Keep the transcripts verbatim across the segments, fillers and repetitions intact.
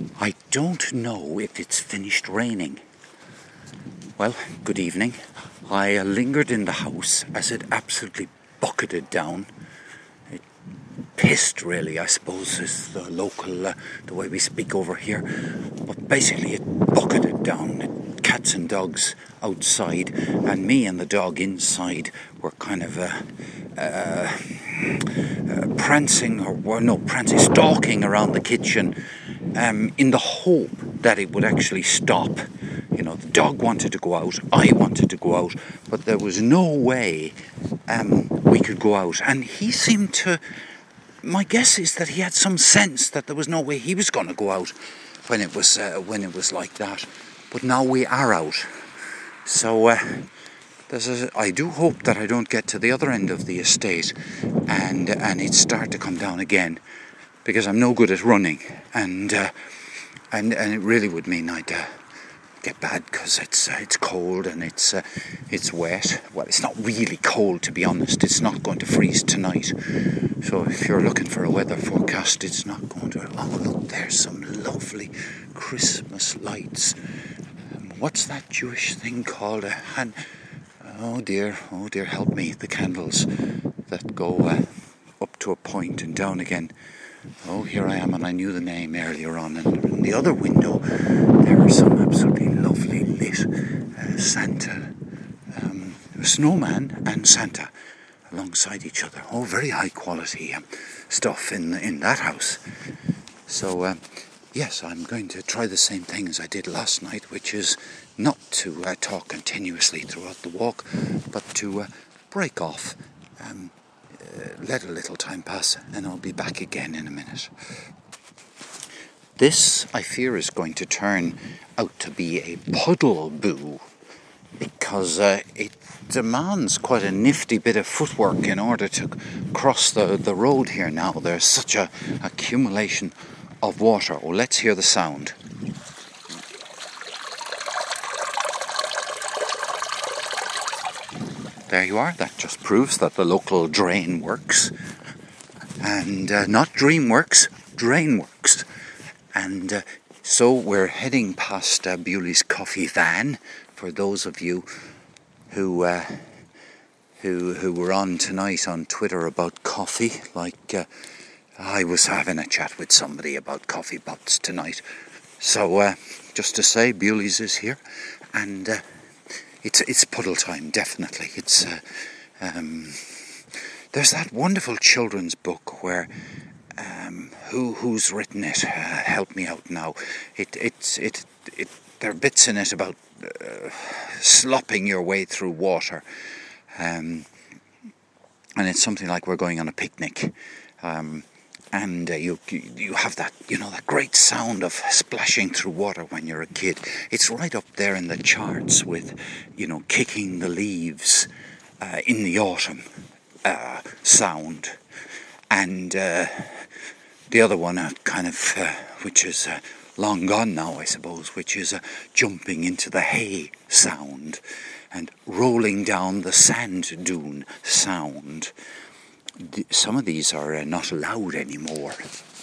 I don't know if it's finished raining. Well, good evening. I uh, lingered in the house as it absolutely bucketed down. It pissed, really, I suppose, is the local, uh, the way we speak over here. But basically it bucketed down. It, cats and dogs outside, and me and the dog inside were kind of uh, uh, uh, prancing, or well, no, prancing, stalking around the kitchen um, in the hope that it would actually stop. You know, the dog wanted to go out, I wanted to go out, but there was no way um, we could go out. And he seemed to, my guess is that he had some sense that there was no way he was going to go out when it was uh, when it was like that. But now we are out. So uh, there's a, I do hope that I don't get to the other end of the estate and and it start to come down again, because I'm no good at running, and uh, and and it really would mean I'd uh, get bad, because it's uh, it's cold and it's uh, it's wet. Well, it's not really cold, to be honest. It's not going to freeze tonight. So if you're looking for a weather forecast, it's not going to. Oh, look, there's some lovely Christmas lights. Um, what's that Jewish thing called? A han- oh dear, oh dear, help me. The candles that go uh, up to a point and down again. Oh, here I am, and I knew the name earlier on. And in the other window, there are some absolutely lovely lit uh, Santa, um, snowman and Santa alongside each other. Oh, very high quality um, stuff in in that house. So, um, yes, I'm going to try the same thing as I did last night, which is not to uh, talk continuously throughout the walk, but to uh, break off. Um, Uh, let a little time pass, and I'll be back again in a minute. This, I fear, is going to turn out to be a puddle boo, because uh, it demands quite a nifty bit of footwork in order to cross the, the road here now. There's such a accumulation of water. Oh, let's hear the sound. There you are. That just proves that the local drain works. And uh, not dream works, drain works. And uh, so we're heading past uh, Bewley's Coffee Van. For those of you who uh, who who were on tonight on Twitter about coffee, like uh, I was having a chat with somebody about coffee pots tonight. So uh, just to say, Bewley's is here, and Uh, It's it's puddle time, definitely. It's uh, um, there's that wonderful children's book where um, who who's written it? Uh, help me out now. It it's it it there are bits in it about uh, slopping your way through water, um, and it's something like we're going on a picnic. Um, And uh, you you have that, you know, that great sound of splashing through water when you're a kid. It's right up there in the charts with, you know, kicking the leaves uh, in the autumn uh, sound. And uh, the other one, uh, kind of, uh, which is uh, long gone now, I suppose, which is uh, jumping into the hay sound and rolling down the sand dune sound. Some of these are uh, not allowed anymore.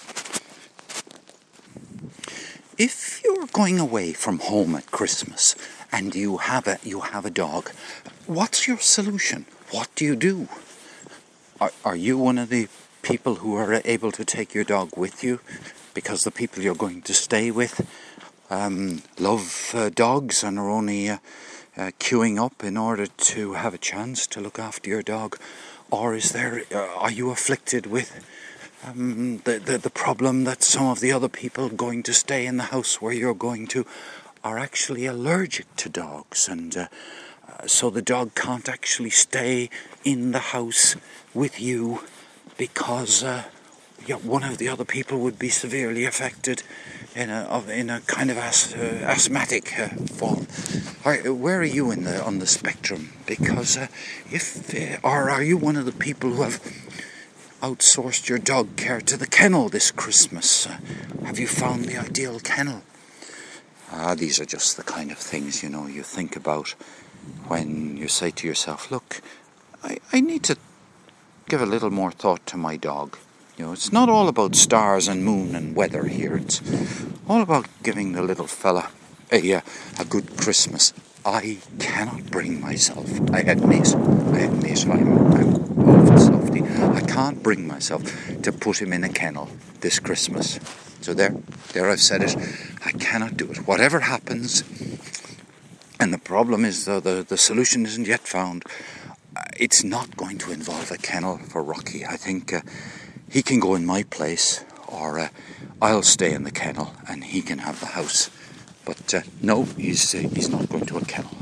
If you're going away from home at Christmas and you have a you have a dog, what's your solution? What do you do? Are are you one of the people who are able to take your dog with you because the people you're going to stay with um, love uh, dogs and are only uh, uh, queuing up in order to have a chance to look after your dog? Or is there? Uh, are you afflicted with um, the, the the problem that some of the other people going to stay in the house where you're going to are actually allergic to dogs, and uh, uh, so the dog can't actually stay in the house with you because uh, yeah, one of the other people would be severely affected in a of, in a kind of as, uh, asthmatic uh, form? Are, where are you in the on the spectrum? Because uh, if uh, or are you one of the people who have outsourced your dog care to the kennel this Christmas? Uh, have you found the ideal kennel? Ah, these are just the kind of things, you know, you think about when you say to yourself, look, I, I need to give a little more thought to my dog. You know, it's not all about stars and moon and weather here. It's all about giving the little fella a, uh, a good Christmas. I cannot bring myself, I admit, I admit I'm, I'm awful softy. I can't bring myself to put him in a kennel this Christmas. So there, there I've said it. I cannot do it. Whatever happens, and the problem is though the, the solution isn't yet found, uh, it's not going to involve a kennel for Rocky. I think uh, he can go in my place, or uh, I'll stay in the kennel and he can have the house. But uh, no, he's, uh, he's not going to a kennel.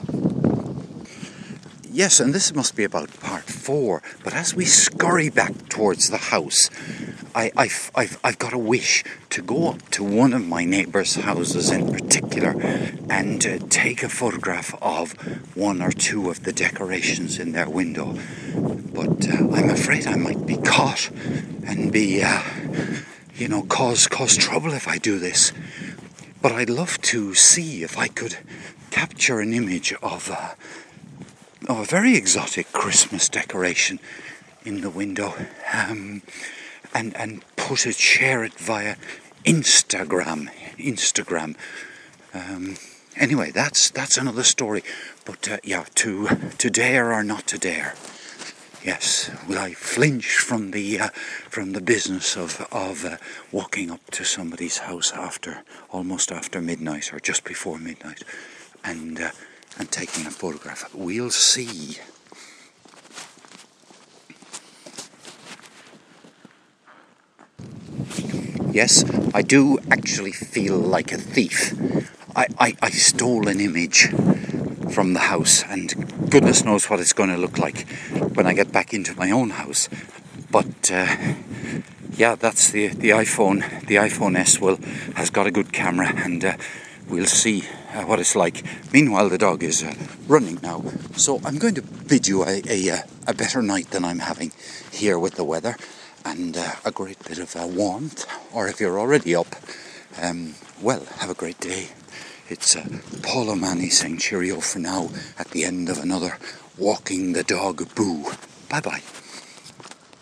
Yes, and this must be about part four, but as we scurry back towards the house, I, I've, I've, I've got a wish to go up to one of my neighbours' houses in particular and uh, take a photograph of one or two of the decorations in their window. But uh, I'm afraid I might be caught and be, uh, you know, cause, cause trouble if I do this. But I'd love to see if I could capture an image of a, of a very exotic Christmas decoration in the window, um, and and put it, share it via Instagram. Instagram. Um, anyway, that's that's another story. But uh, yeah, to to dare or not to dare. Yes, will I flinch from the uh, from the business of of uh, walking up to somebody's house after almost after midnight or just before midnight, and uh, and taking a photograph? We'll see. Yes, I do actually feel like a thief. I, I, I stole an image from the house, and goodness knows what it's going to look like when I get back into my own house. But uh, yeah, that's the the iPhone. The iPhone S will has got a good camera, and uh, we'll see uh, what it's like. Meanwhile, the dog is uh, running now, so I'm going to bid you a, a a better night than I'm having here with the weather, and uh, a great bit of uh, warmth. Or if you're already up, um, well, have a great day. It's uh, Paul O'Mahony saying cheerio for now at the end of another Walking the Dog Boo. Bye-bye.